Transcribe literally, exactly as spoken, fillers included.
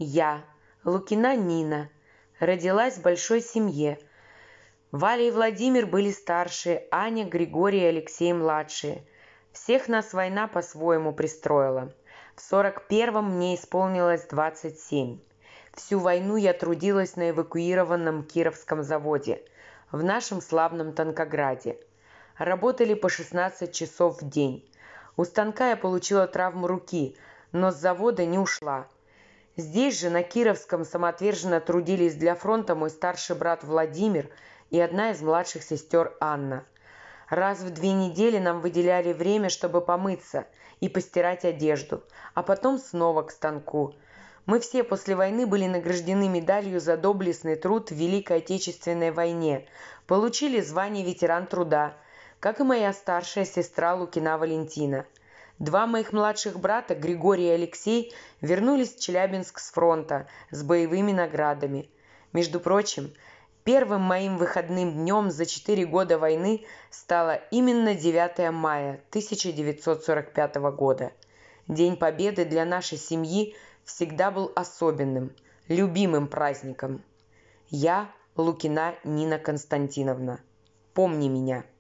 Я, Лукина Нина, родилась в большой семье. Валя и Владимир были старшие, Аня, Григорий и Алексей младшие. Всех нас война по-своему пристроила. В сорок первом мне исполнилось двадцать семь. Всю войну я трудилась на эвакуированном Кировском заводе, в нашем славном Танкограде. Работали по шестнадцать часов в день. У станка я получила травму руки, но с завода не ушла. Здесь же, на Кировском, самоотверженно трудились для фронта мой старший брат Владимир и одна из младших сестер Анна. Раз в две недели нам выделяли время, чтобы помыться и постирать одежду, а потом снова к станку. Мы все после войны были награждены медалью за доблестный труд в Великой Отечественной войне, получили звание ветеран труда, как и моя старшая сестра Лукина Валентина. Два моих младших брата, Григорий и Алексей, вернулись в Челябинск с фронта с боевыми наградами. Между прочим, первым моим выходным днем за четыре года войны стало именно девятое мая тысяча девятьсот сорок пятого года. День Победы для нашей семьи всегда был особенным, любимым праздником. Я, Лукина Нина Константиновна. Помни меня.